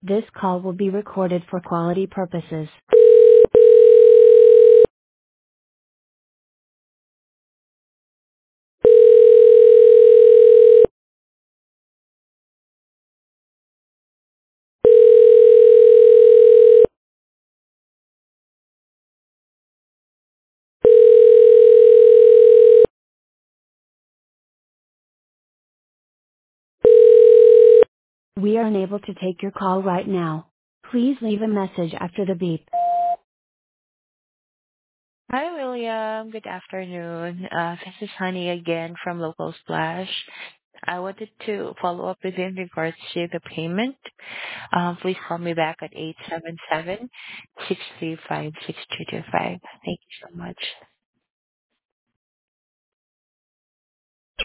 This call will be recorded for quality purposes. We are unable to take your call right now. Please leave a message after the beep. Hi, William. Good afternoon. This is Honey again from Local Splash. I wanted to follow up with you in regards to the payment. Please call me back at 877-635-6225. Thank you so much.